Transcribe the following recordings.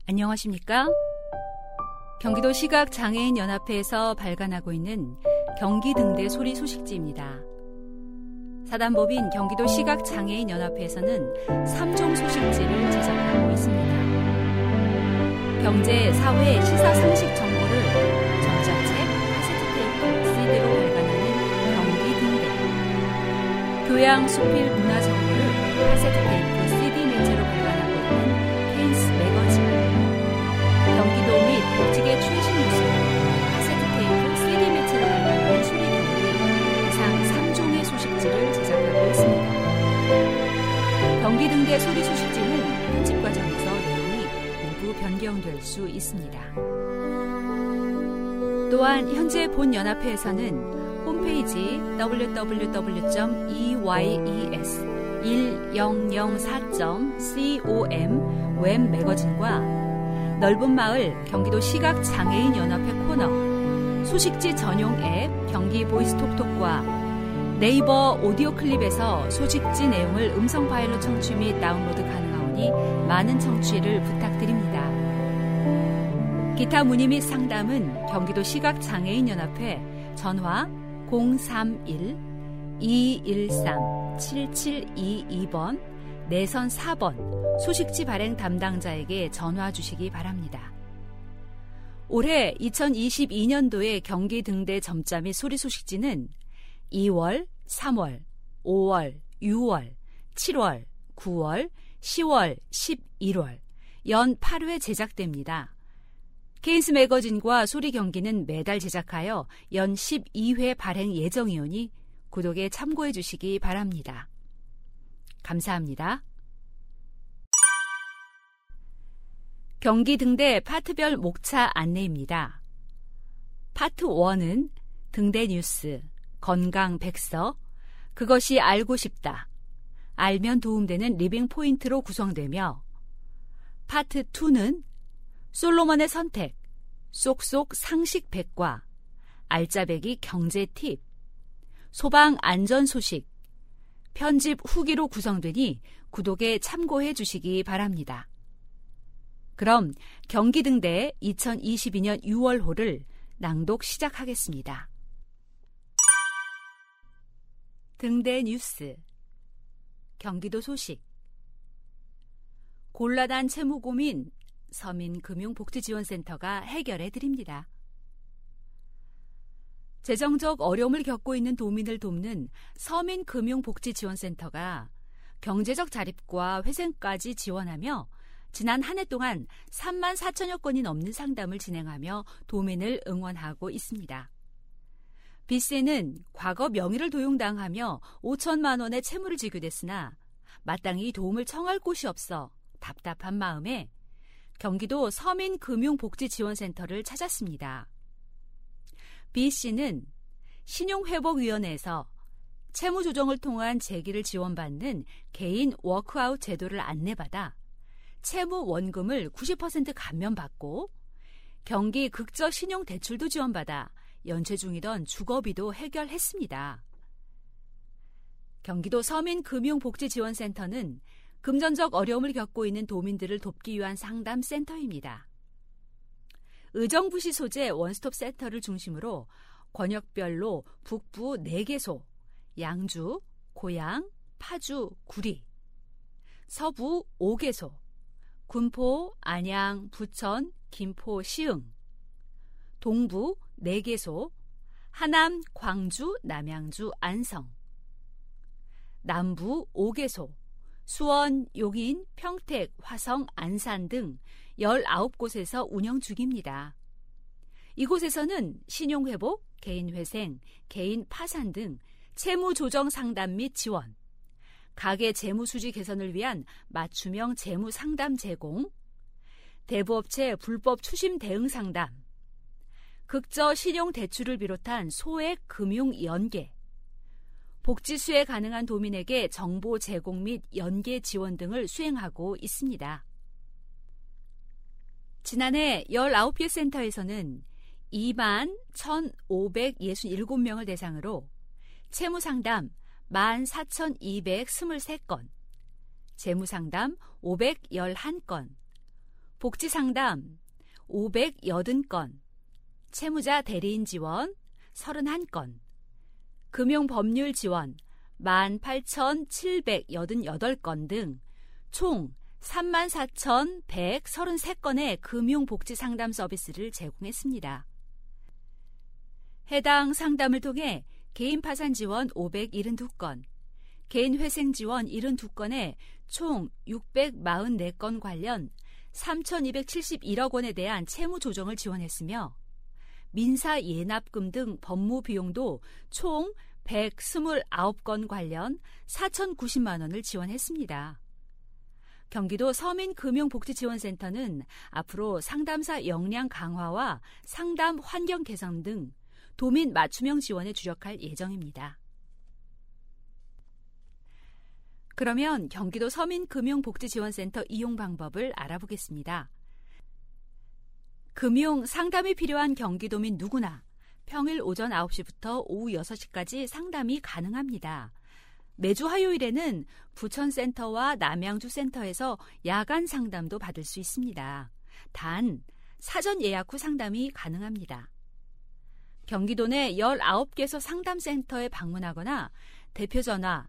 안녕하십니까? 경기도 시각장애인연합회에서 발간하고 있는 경기등대 소리 소식지입니다. 사단법인 경기도 시각장애인연합회에서는 3종 소식지를 제작하고 있습니다. 경제, 사회, 시사 상식 정보를 전자책, 카세트 테이프, CD로 발간하는 경기등대, 교양, 수필, 문화 정보를 카세트 테이프, CD 매체로 발간하고 있는 케인스 매거진, 경기도 및 복지계 최신 뉴스를 카세트 테이프, CD 매체로 발간하는 소리경기, 이상 3종의 소식지를 제작하고 있습니다. 경기등대 소리 소식지는 편집 과정에서 내용이 일부 변경될 수 있습니다. 또한 현재 본 연합회에서는 홈페이지 www.eyes1004.com 웹 매거진과 넓은 마을 경기도 시각장애인연합회 코너, 소식지 전용 앱 경기 보이스톡톡과 네이버 오디오 클립에서 소식지 내용을 음성 파일로 청취 및 다운로드 가능하오니 많은 청취를 부탁드립니다. 기타 문의 및 상담은 경기도 시각장애인연합회 전화 031-213-7722번 내선 4번 소식지 발행 담당자에게 전화 주시기 바랍니다. 올해 2022년도의 경기등대 점자 및 소리 소식지는 2월, 3월, 5월, 6월, 7월, 9월, 10월, 11월, 연 8회 제작됩니다. 케인스 매거진과 소리 경기는 매달 제작하여 연 12회 발행 예정이오니 구독에 참고해 주시기 바랍니다. 감사합니다. 경기등대 파트별 목차 안내입니다. 파트 1은 등대 뉴스, 건강 백서, 그것이 알고 싶다, 알면 도움되는 리빙 포인트로 구성되며, 파트 2는 솔로몬의 선택, 쏙쏙 상식 백과, 알짜배기 경제 팁, 소방 안전 소식, 편집 후기로 구성되니 구독에 참고해 주시기 바랍니다. 그럼 경기등대 2022년 6월호를 낭독 시작하겠습니다. 등대 뉴스, 경기도 소식, 곤란한 채무 고민 서민금융복지지원센터가 해결해 드립니다. 재정적 어려움을 겪고 있는 도민을 돕는 서민금융복지지원센터가 경제적 자립과 회생까지 지원하며 지난 한 해 동안 3만 4천여 건이 넘는 상담을 진행하며 도민을 응원하고 있습니다. B씨는 과거 명의를 도용당하며 5천만 원의 채무를 지게 됐으나 마땅히 도움을 청할 곳이 없어 답답한 마음에 경기도 서민금융복지지원센터를 찾았습니다. B씨는 신용회복위원회에서 채무조정을 통한 재기를 지원받는 개인 워크아웃 제도를 안내받아 채무 원금을 90% 감면받고 경기 극저 신용대출도 지원받아 연체 중이던 주거비도 해결했습니다. 경기도 서민금융복지지원센터는 금전적 어려움을 겪고 있는 도민들을 돕기 위한 상담센터입니다. 의정부시 소재 원스톱 센터를 중심으로 권역별로 북부 4개소, 양주, 고양, 파주, 구리, 서부 5개소, 군포, 안양, 부천, 김포, 시흥, 동부 4개소, 하남, 광주, 남양주, 안성, 남부 5개소, 수원, 용인, 평택, 화성, 안산 등 19곳에서 운영 중입니다. 이곳에서는 신용회복, 개인회생, 개인 파산 등 채무조정 상담 및 지원, 가계 재무수지 개선을 위한 맞춤형 재무상담 제공, 대부업체 불법 추심 대응 상담, 극저 신용대출을 비롯한 소액 금융 연계, 복지 수혜 가능한 도민에게 정보 제공 및 연계 지원 등을 수행하고 있습니다. 지난해 19개 센터에서는 2만 1,567명을 대상으로 채무상담 14,223건, 재무상담 511건, 복지상담 580건, 채무자 대리인 지원 31건, 금융법률 지원 18,788건 등 총 34,133건의 금융복지상담 서비스를 제공했습니다. 해당 상담을 통해 개인 파산 지원 572건, 개인 회생 지원 72건에 총 644건 관련 3,271억 원에 대한 채무 조정을 지원했으며 민사 예납금 등 법무 비용도 총 129건 관련 4,090만 원을 지원했습니다. 경기도 서민금융복지지원센터는 앞으로 상담사 역량 강화와 상담 환경 개선 등 도민 맞춤형 지원에 주력할 예정입니다. 그러면 경기도 서민금융복지지원센터 이용 방법을 알아보겠습니다. 금융 상담이 필요한 경기도민 누구나 평일 오전 9시부터 오후 6시까지 상담이 가능합니다. 매주 화요일에는 부천센터와 남양주센터에서 야간 상담도 받을 수 있습니다. 단, 사전 예약 후 상담이 가능합니다. 경기도 내 19개소 상담센터에 방문하거나 대표 전화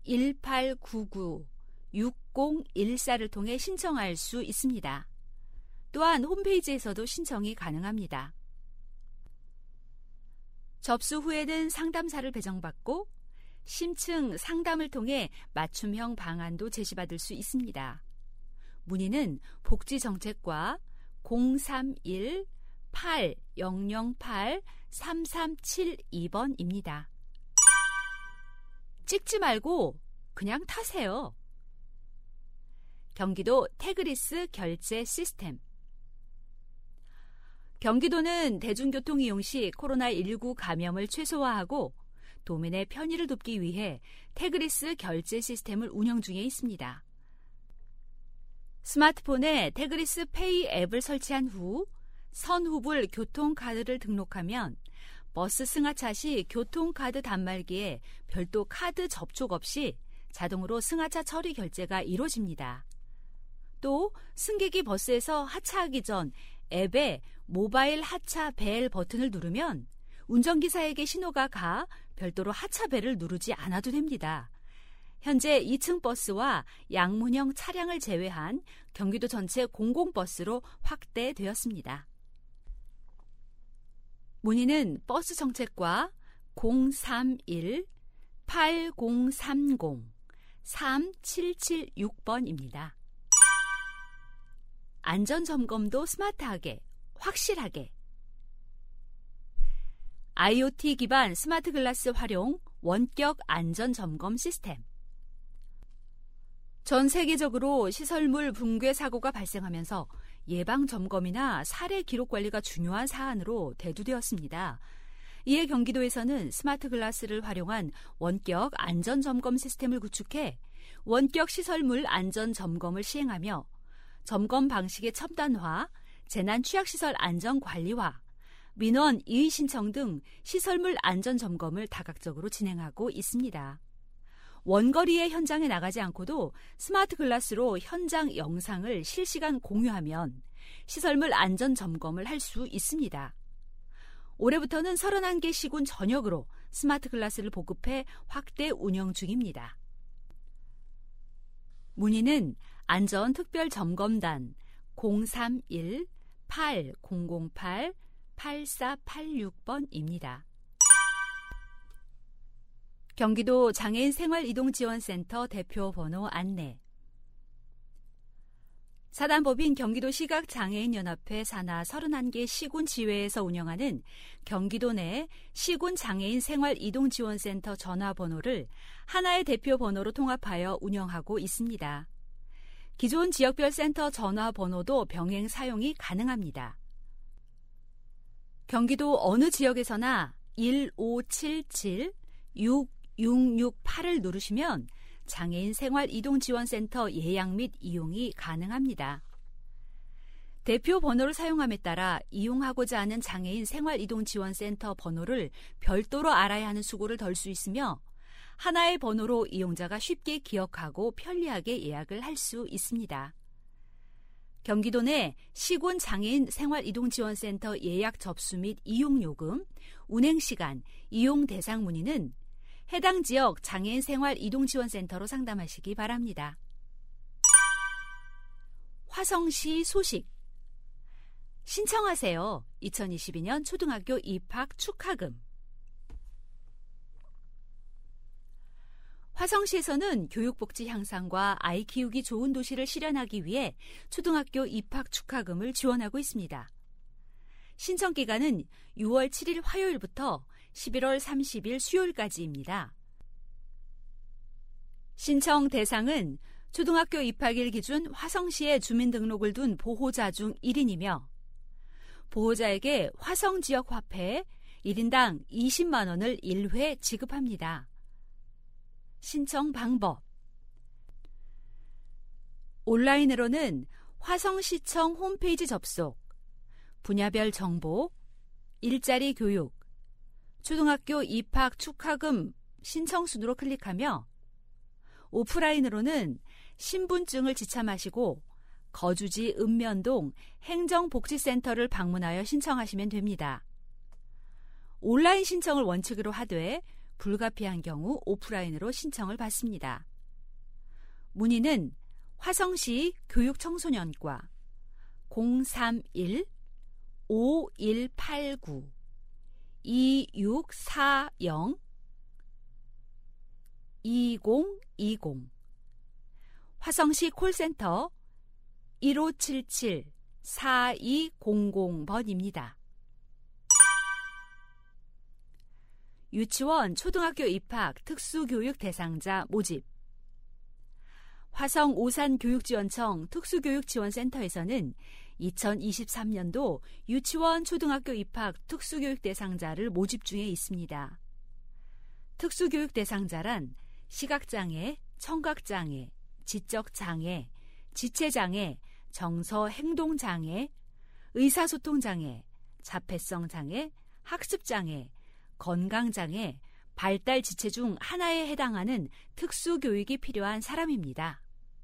1899-6014를 통해 신청할 수 있습니다. 또한 홈페이지에서도 신청이 가능합니다. 접수 후에는 상담사를 배정받고 심층 상담을 통해 맞춤형 방안도 제시받을 수 있습니다. 문의는 복지정책과 031-8008-3372번입니다. 찍지 말고 그냥 타세요. 경기도 태그리스 결제 시스템. 경기도는 대중교통 이용 시 코로나19 감염을 최소화하고 도민의 편의를 돕기 위해 태그리스 결제 시스템을 운영 중에 있습니다. 스마트폰에 태그리스 페이 앱을 설치한 후 선후불 교통카드를 등록하면 버스 승하차 시 교통카드 단말기에 별도 카드 접촉 없이 자동으로 승하차 처리 결제가 이루어집니다. 또 승객이 버스에서 하차하기 전 앱에 모바일 하차 벨 버튼을 누르면 운전기사에게 신호가 가 별도로 하차벨을 누르지 않아도 됩니다. 현재 2층 버스와 양문형 차량을 제외한 경기도 전체 공공버스로 확대되었습니다. 문의는 버스 정책과 031-8030-3776번입니다. 안전점검도 스마트하게, 확실하게. IoT 기반 스마트 글라스 활용 원격 안전점검 시스템. 전 세계적으로 시설물 붕괴 사고가 발생하면서 예방점검이나 사례 기록 관리가 중요한 사안으로 대두되었습니다. 이에 경기도에서는 스마트 글라스를 활용한 원격 안전점검 시스템을 구축해 원격 시설물 안전점검을 시행하며 점검 방식의 첨단화, 재난취약시설 안전관리화, 민원 이의 신청 등 시설물 안전점검을 다각적으로 진행하고 있습니다. 원거리의 현장에 나가지 않고도 스마트 글라스로 현장 영상을 실시간 공유하면 시설물 안전점검을 할 수 있습니다. 올해부터는 31개 시군 전역으로 스마트 글라스를 보급해 확대 운영 중입니다. 문의는 안전특별점검단 031-8008-8486번입니다. 경기도 장애인 생활이동지원센터 대표 번호 안내. 사단법인 경기도 시각장애인연합회 산하 31개 시군 지회에서 운영하는 경기도 내 시군 장애인 생활이동지원센터 전화번호를 하나의 대표 번호로 통합하여 운영하고 있습니다. 기존 지역별 센터 전화번호도 병행 사용이 가능합니다. 경기도 어느 지역에서나 1577-6668을 누르시면 장애인 생활이동지원센터 예약 및 이용이 가능합니다. 대표 번호를 사용함에 따라 이용하고자 하는 장애인 생활이동지원센터 번호를 별도로 알아야 하는 수고를 덜 수 있으며 하나의 번호로 이용자가 쉽게 기억하고 편리하게 예약을 할 수 있습니다. 경기도 내 시군 장애인 생활이동지원센터 예약 접수 및 이용요금, 운행시간, 이용 대상 문의는 해당 지역 장애인 생활이동지원센터로 상담하시기 바랍니다. 화성시 소식. 신청하세요. 2022년 초등학교 입학 축하금. 화성시에서는 교육복지 향상과 아이 키우기 좋은 도시를 실현하기 위해 초등학교 입학 축하금을 지원하고 있습니다. 신청 기간은 6월 7일 화요일부터 11월 30일 수요일까지입니다. 신청 대상은 초등학교 입학일 기준 화성시에 주민등록을 둔 보호자 중 1인이며 보호자에게 화성지역 화폐 1인당 20만 원을 1회 지급합니다. 신청 방법. 온라인으로는 화성시청 홈페이지 접속, 분야별 정보, 일자리 교육, 초등학교 입학 축하금 신청 순으로 클릭하며 오프라인으로는 신분증을 지참하시고 거주지 읍면동 행정복지센터를 방문하여 신청하시면 됩니다. 온라인 신청을 원칙으로 하되 불가피한 경우 오프라인으로 신청을 받습니다. 문의는 화성시 교육청소년과 031-5189-2640-2020 화성시 콜센터 1577-4200번입니다. 유치원, 초등학교 입학 특수교육 대상자 모집. 화성 오산교육지원청 특수교육지원센터에서는 2023년도 유치원, 초등학교 입학 특수교육 대상자를 모집 중에 있습니다. 특수교육 대상자란 시각장애, 청각장애, 지적장애, 지체장애, 정서행동장애, 의사소통장애, 자폐성장애, 학습장애, 건강장애, 발달지체 중 하나에 해당하는 특수교육이 필요한 사람입니다.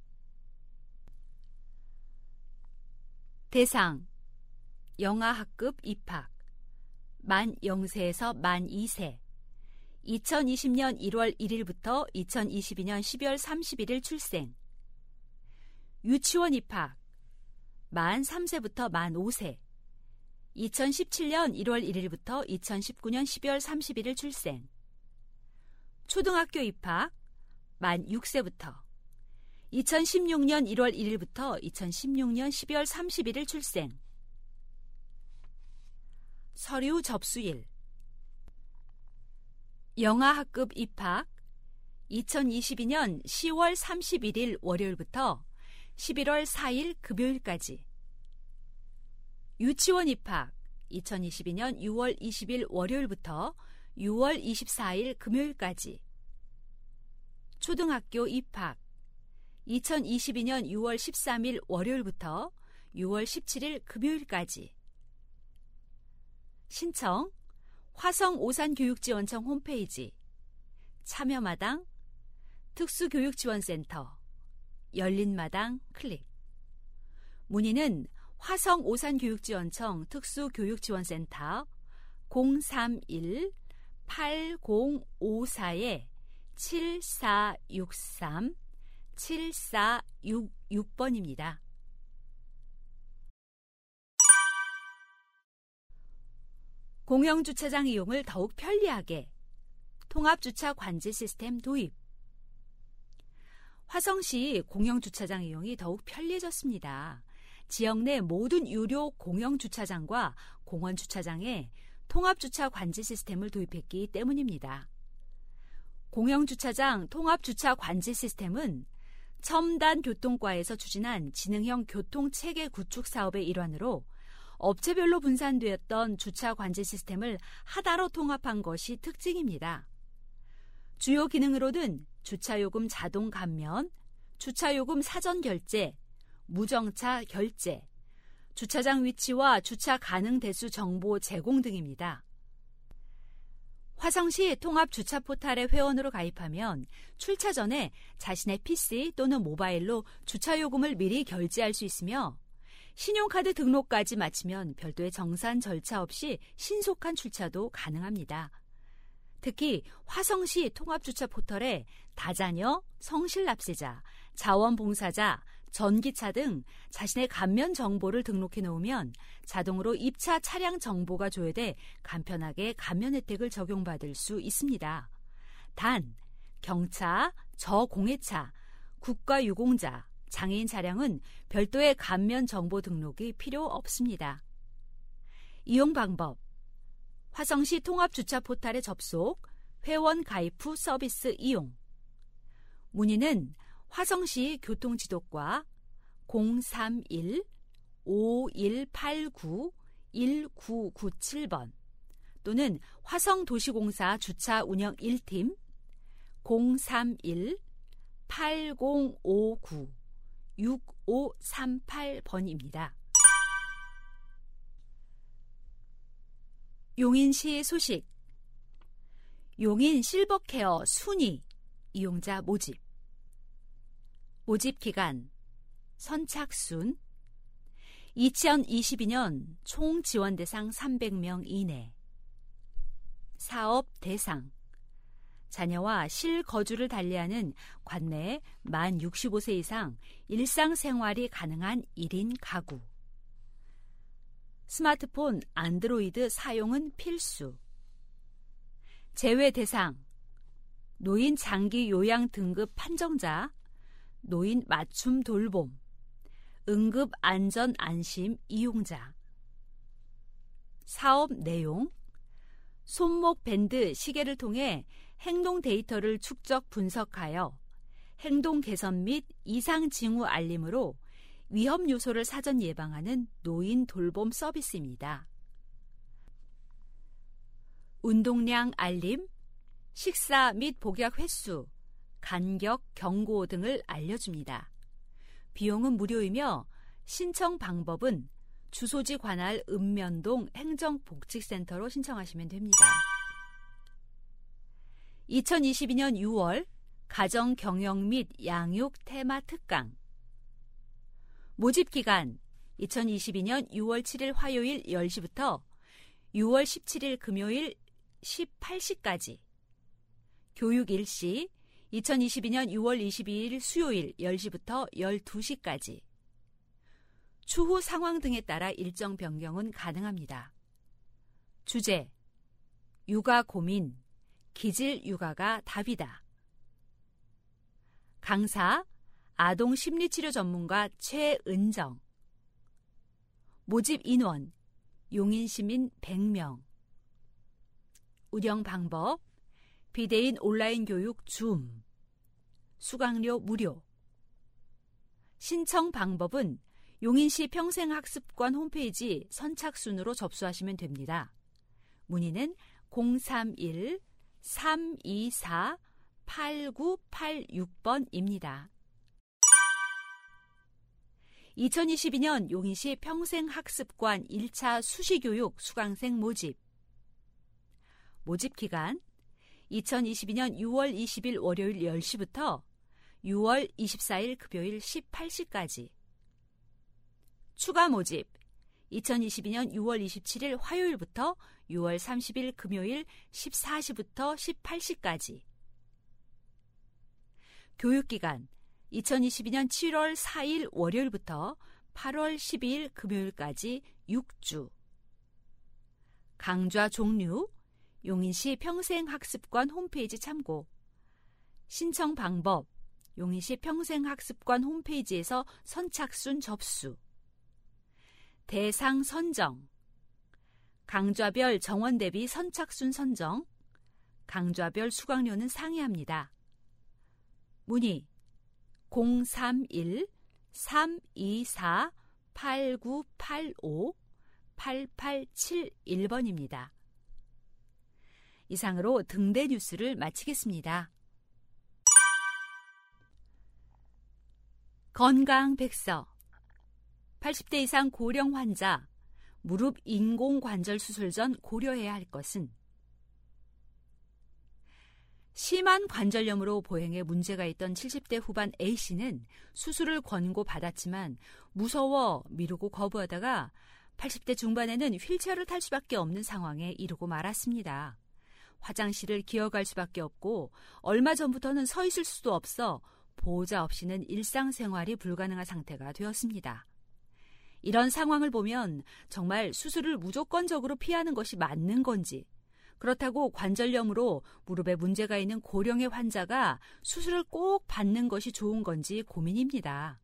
대상, 영아학급 입학, 만 0세에서 만 2세, 2020년 1월 1일부터 2022년 12월 31일 출생, 유치원 입학, 만 3세부터 만 5세, 2017년 1월 1일부터 2019년 12월 31일 출생, 초등학교 입학, 만 6세부터, 2016년 1월 1일부터 2016년 12월 31일 출생, 서류 접수일, 영아학급 입학, 2022년 10월 31일 월요일부터 11월 4일 금요일까지, 유치원 입학 2022년 6월 20일 월요일부터 6월 24일 금요일까지, 초등학교 입학 2022년 6월 13일 월요일부터 6월 17일 금요일까지. 신청 화성 오산교육지원청 홈페이지 참여마당 특수교육지원센터 열린마당 클릭. 문의는 화성 오산교육지원청 특수교육지원센터 031-8054-7463-7466번입니다. 공영주차장 이용을 더욱 편리하게 통합주차 관제 시스템 도입. 화성시 공영주차장 이용이 더욱 편리해졌습니다. 지역 내 모든 유료 공영주차장과 공원주차장에 통합주차 관제 시스템을 도입했기 때문입니다. 공영주차장 통합주차 관제 시스템은 첨단교통과에서 추진한 지능형 교통체계 구축 사업의 일환으로 업체별로 분산되었던 주차 관제 시스템을 하나로 통합한 것이 특징입니다. 주요 기능으로는 주차요금 자동 감면, 주차요금 사전 결제, 무정차 결제, 주차장 위치와 주차 가능 대수 정보 제공 등입니다. 화성시 통합주차 포탈에 회원으로 가입하면 출차 전에 자신의 PC 또는 모바일로 주차요금을 미리 결제할 수 있으며 신용카드 등록까지 마치면 별도의 정산 절차 없이 신속한 출차도 가능합니다. 특히 화성시 통합주차 포털에 다자녀, 성실납세자, 자원봉사자, 전기차 등 자신의 감면 정보를 등록해 놓으면 자동으로 입차 차량 정보가 조회돼 간편하게 감면 혜택을 적용받을 수 있습니다. 단, 경차, 저공해차, 국가유공자, 장애인 차량은 별도의 감면 정보 등록이 필요 없습니다. 이용 방법: 화성시 통합주차 포털에 접속, 회원 가입 후 서비스 이용. 문의는 화성시 교통지도과 031-5189-1997번 또는 화성도시공사 주차 운영 1팀 031-8059-6538번입니다. 용인시 소식. 용인 실버케어 순위 이용자 모집. 모집 기간 선착순 2022년 총 지원 대상 300명 이내. 사업 대상 자녀와 실거주를 달리하는 관내 만 65세 이상 일상생활이 가능한 1인 가구. 스마트폰 안드로이드 사용은 필수. 제외 대상 노인 장기 요양 등급 판정자, 노인 맞춤 돌봄, 응급 안전 안심 이용자. 사업 내용 손목 밴드 시계를 통해 행동 데이터를 축적 분석하여 행동 개선 및 이상 징후 알림으로 위험 요소를 사전 예방하는 노인 돌봄 서비스입니다. 운동량 알림, 식사 및 복약 횟수, 간격, 경고 등을 알려줍니다. 비용은 무료이며 신청 방법은 주소지 관할 읍면동 행정복지센터로 신청하시면 됩니다. 2022년 6월 가정 경영 및 양육 테마 특강. 모집 기간 2022년 6월 7일 화요일 10시부터 6월 17일 금요일 18시까지. 교육 일시 2022년 6월 22일 수요일 10시부터 12시까지. 추후 상황 등에 따라 일정 변경은 가능합니다. 주제: 육아 고민, 기질 육아가 답이다. 강사: 아동 심리치료 전문가 최은정. 모집 인원: 용인시민 100명. 운영 방법: 비대인 온라인 교육 줌. 수강료 무료. 신청 방법은 용인시 평생학습관 홈페이지 선착순으로 접수하시면 됩니다. 문의는 031-324-8986번입니다. 2022년 용인시 평생학습관 1차 수시교육 수강생 모집. 모집 기간 2022년 6월 20일 월요일 10시부터 6월 24일 금요일 18시까지. 추가 모집 2022년 6월 27일 화요일부터 6월 30일 금요일 14시부터 18시까지. 교육기간 2022년 7월 4일 월요일부터 8월 12일 금요일까지 6주. 강좌 종류 용인시 평생학습관 홈페이지 참고. 신청 방법 용인시 평생학습관 홈페이지에서 선착순 접수. 대상 선정 강좌별 정원 대비 선착순 선정. 강좌별 수강료는 상이합니다. 문의 031-324-8985-8871번입니다. 이상으로 등대 뉴스를 마치겠습니다. 건강 백서. 80대 이상 고령 환자, 무릎 인공관절 수술 전 고려해야 할 것은? 심한 관절염으로 보행에 문제가 있던 70대 후반 A씨는 수술을 권고받았지만 무서워 미루고 거부하다가 80대 중반에는 휠체어를 탈 수밖에 없는 상황에 이르고 말았습니다. 화장실을 기어갈 수밖에 없고 얼마 전부터는 서 있을 수도 없어 보호자 없이는 일상생활이 불가능한 상태가 되었습니다. 이런 상황을 보면 정말 수술을 무조건적으로 피하는 것이 맞는 건지, 그렇다고 관절염으로 무릎에 문제가 있는 고령의 환자가 수술을 꼭 받는 것이 좋은 건지 고민입니다.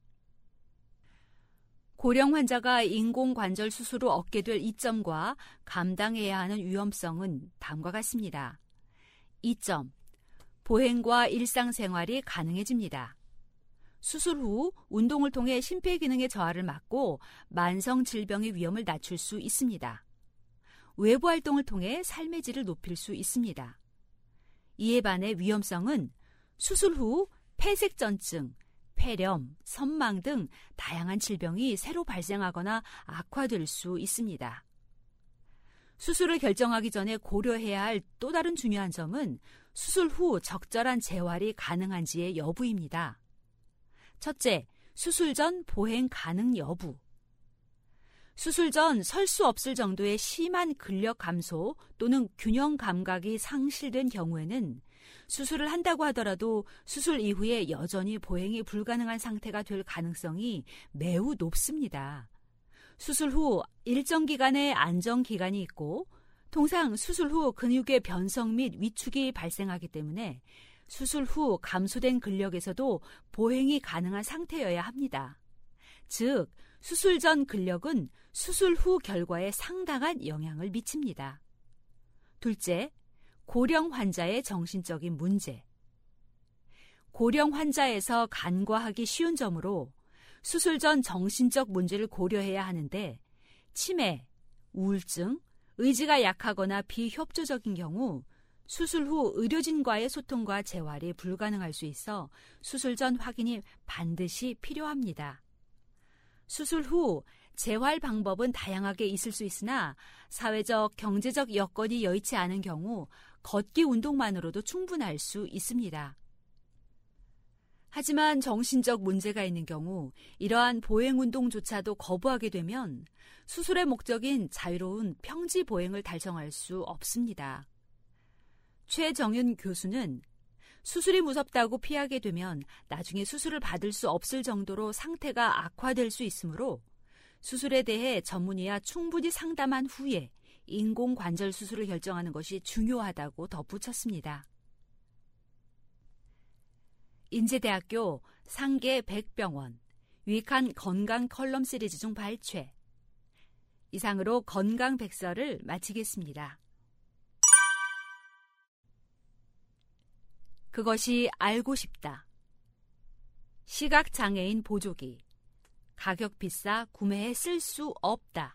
고령 환자가 인공관절 수술을 얻게 될 이점과 감당해야 하는 위험성은 다음과 같습니다. 이점, 보행과 일상생활이 가능해집니다. 수술 후 운동을 통해 심폐기능의 저하를 막고 만성 질병의 위험을 낮출 수 있습니다. 외부 활동을 통해 삶의 질을 높일 수 있습니다. 이에 반해 위험성은 수술 후 폐색전증, 폐렴, 선망 등 다양한 질병이 새로 발생하거나 악화될 수 있습니다. 수술을 결정하기 전에 고려해야 할 또 다른 중요한 점은 수술 후 적절한 재활이 가능한지의 여부입니다. 첫째, 수술 전 보행 가능 여부. 수술 전 설 수 없을 정도의 심한 근력 감소 또는 균형 감각이 상실된 경우에는 수술을 한다고 하더라도 수술 이후에 여전히 보행이 불가능한 상태가 될 가능성이 매우 높습니다. 수술 후 일정 기간의 안정 기간이 있고 통상 수술 후 근육의 변성 및 위축이 발생하기 때문에 수술 후 감소된 근력에서도 보행이 가능한 상태여야 합니다. 즉, 수술 전 근력은 수술 후 결과에 상당한 영향을 미칩니다. 둘째, 고령 환자의 정신적인 문제. 고령 환자에서 간과하기 쉬운 점으로 수술 전 정신적 문제를 고려해야 하는데 치매, 우울증, 의지가 약하거나 비협조적인 경우 수술 후 의료진과의 소통과 재활이 불가능할 수 있어 수술 전 확인이 반드시 필요합니다. 수술 후 재활 방법은 다양하게 있을 수 있으나 사회적, 경제적 여건이 여의치 않은 경우 걷기 운동만으로도 충분할 수 있습니다. 하지만 정신적 문제가 있는 경우 이러한 보행 운동조차도 거부하게 되면 수술의 목적인 자유로운 평지 보행을 달성할 수 없습니다. 최정윤 교수는 수술이 무섭다고 피하게 되면 나중에 수술을 받을 수 없을 정도로 상태가 악화될 수 있으므로 수술에 대해 전문의와 충분히 상담한 후에 인공관절 수술을 결정하는 것이 중요하다고 덧붙였습니다. 인제대학교 상계 백병원 유익한 건강 컬럼 시리즈 중 발췌. 이상으로 건강 백서를 마치겠습니다. 그것이 알고 싶다. 시각장애인 보조기. 가격 비싸 구매해 쓸 수 없다.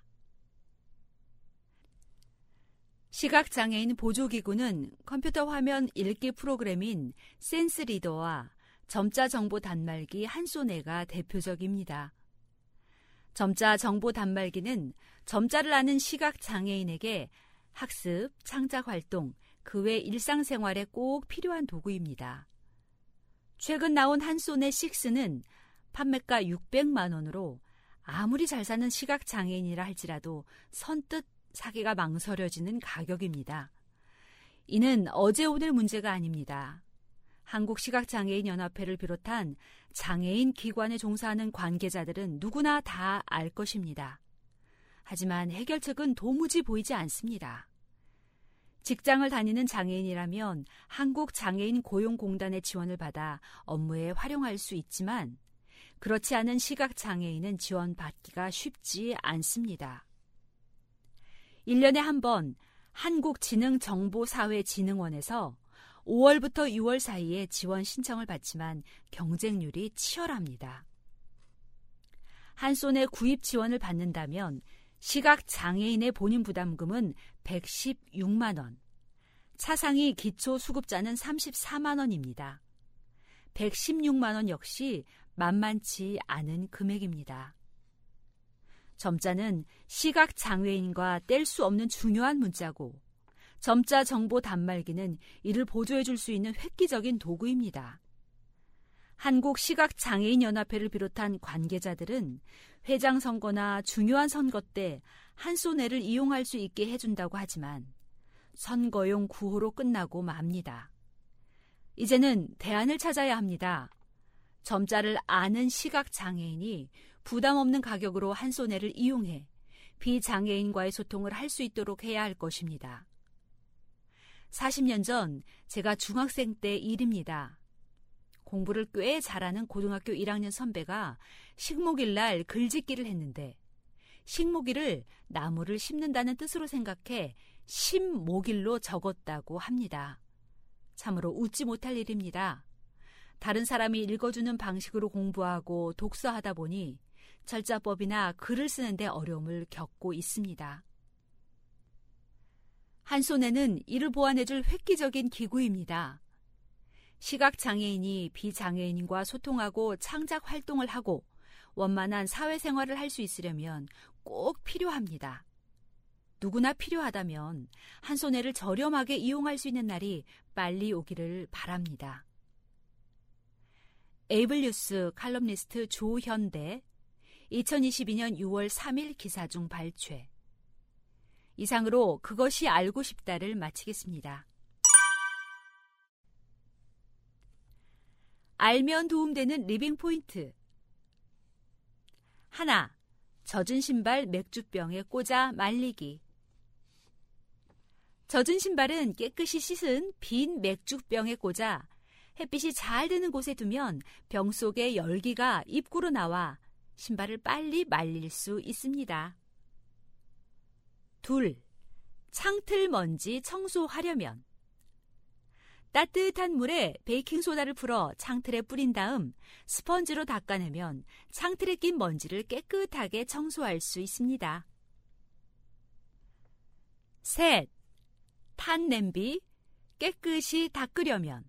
시각장애인 보조기구는 컴퓨터 화면 읽기 프로그램인 센스리더와 점자 정보 단말기 한소네가 대표적입니다. 점자 정보 단말기는 점자를 아는 시각장애인에게 학습, 창작 활동, 그 외 일상생활에 꼭 필요한 도구입니다. 최근 나온 한소네 6는 판매가 600만 원으로 아무리 잘 사는 시각장애인이라 할지라도 선뜻 사기가 망설여지는 가격입니다. 이는 어제 오늘 문제가 아닙니다. 한국시각장애인연합회를 비롯한 장애인 기관에 종사하는 관계자들은 누구나 다 알 것입니다. 하지만 해결책은 도무지 보이지 않습니다. 직장을 다니는 장애인이라면 한국장애인 고용공단의 지원을 받아 업무에 활용할 수 있지만 그렇지 않은 시각장애인은 지원받기가 쉽지 않습니다. 1년에 한 번 한국지능정보사회진흥원에서 5월부터 6월 사이에 지원 신청을 받지만 경쟁률이 치열합니다. 한손에 구입 지원을 받는다면 시각장애인의 본인 부담금은 116만 원, 차상위 기초수급자는 34만 원입니다. 116만 원 역시 만만치 않은 금액입니다. 점자는 시각장애인과 뗄 수 없는 중요한 문자고 점자 정보 단말기는 이를 보조해 줄 수 있는 획기적인 도구입니다. 한국시각장애인연합회를 비롯한 관계자들은 회장 선거나 중요한 선거 때 한손해를 이용할 수 있게 해준다고 하지만 선거용 구호로 끝나고 맙니다. 이제는 대안을 찾아야 합니다. 점자를 아는 시각장애인이 부담 없는 가격으로 한손해를 이용해 비장애인과의 소통을 할 수 있도록 해야 할 것입니다. 40년 전 제가 중학생 때 일입니다. 공부를 꽤 잘하는 고등학교 1학년 선배가 식목일 날 글짓기를 했는데 식목일을 나무를 심는다는 뜻으로 생각해 심목일로 적었다고 합니다. 참으로 웃지 못할 일입니다. 다른 사람이 읽어주는 방식으로 공부하고 독서하다 보니 철자법이나 글을 쓰는데 어려움을 겪고 있습니다. 한손에는 이를 보완해줄 획기적인 기구입니다. 시각장애인이 비장애인과 소통하고 창작 활동을 하고 원만한 사회생활을 할 수 있으려면 꼭 필요합니다. 누구나 필요하다면 한손해를 저렴하게 이용할 수 있는 날이 빨리 오기를 바랍니다. 에이블뉴스 칼럼니스트 조현대 2022년 6월 3일 기사 중 발췌. 이상으로 그것이 알고 싶다를 마치겠습니다. 알면 도움되는 리빙 포인트. 하나, 젖은 신발 맥주병에 꽂아 말리기. 젖은 신발은 깨끗이 씻은 빈 맥주병에 꽂아 햇빛이 잘 드는 곳에 두면 병 속의 열기가 입구로 나와 신발을 빨리 말릴 수 있습니다. 둘, 창틀 먼지 청소하려면 따뜻한 물에 베이킹소다를 풀어 창틀에 뿌린 다음 스펀지로 닦아내면 창틀에 낀 먼지를 깨끗하게 청소할 수 있습니다. 셋, 탄 냄비 깨끗이 닦으려면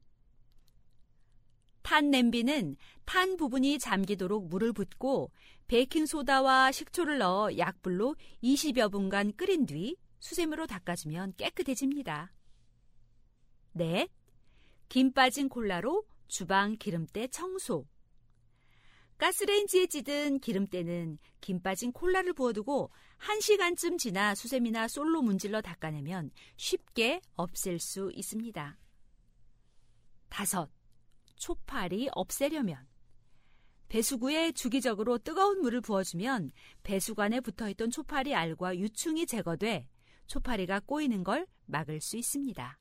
탄 냄비는 탄 부분이 잠기도록 물을 붓고 베이킹소다와 식초를 넣어 약불로 20여 분간 끓인 뒤 수세미로 닦아주면 깨끗해집니다. 넷, 김 빠진 콜라로 주방 기름때 청소. 가스레인지에 찌든 기름때는 김 빠진 콜라를 부어두고 1시간쯤 지나 수세미나 솔로 문질러 닦아내면 쉽게 없앨 수 있습니다. 다섯, 초파리 없애려면 배수구에 주기적으로 뜨거운 물을 부어주면 배수관에 붙어있던 초파리 알과 유충이 제거돼 초파리가 꼬이는 걸 막을 수 있습니다.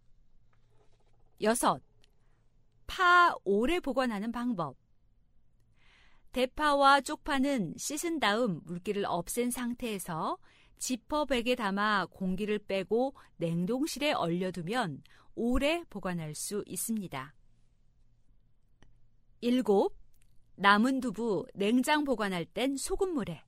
여섯, 파 오래 보관하는 방법. 대파와 쪽파는 씻은 다음 물기를 없앤 상태에서 지퍼백에 담아 공기를 빼고 냉동실에 얼려두면 오래 보관할 수 있습니다. 7. 남은 두부 냉장 보관할 땐 소금물에.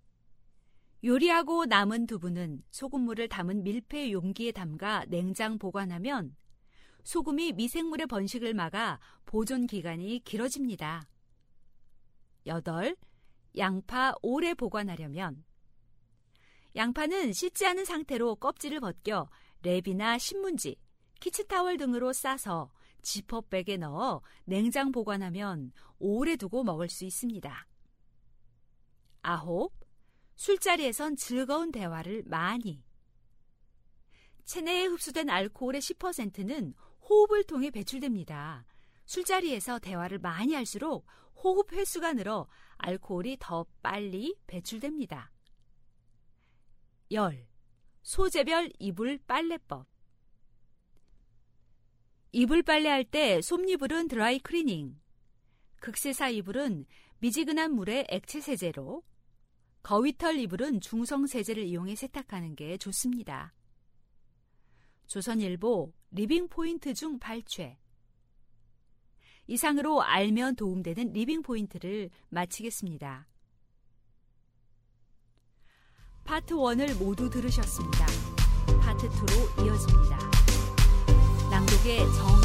요리하고 남은 두부는 소금물을 담은 밀폐 용기에 담가 냉장 보관하면 소금이 미생물의 번식을 막아 보존 기간이 길어집니다. 8. 양파 오래 보관하려면 양파는 씻지 않은 상태로 껍질을 벗겨 랩이나 신문지, 키친타월 등으로 싸서 지퍼백에 넣어 냉장 보관하면 오래 두고 먹을 수 있습니다. 9. 술자리에선 즐거운 대화를 많이. 체내에 흡수된 알코올의 10%는 호흡을 통해 배출됩니다. 술자리에서 대화를 많이 할수록 호흡 횟수가 늘어 알코올이 더 빨리 배출됩니다. 10. 소재별 이불 빨래법. 이불 빨래할 때 솜이불은 드라이 클리닝, 극세사 이불은 미지근한 물에 액체 세제로, 거위털 이불은 중성 세제를 이용해 세탁하는 게 좋습니다. 조선일보 리빙 포인트 중 발췌. 이상으로 알면 도움되는 리빙 포인트를 마치겠습니다. 파트 1을 모두 들으셨습니다. 파트 2로 이어집니다. 낭독의 정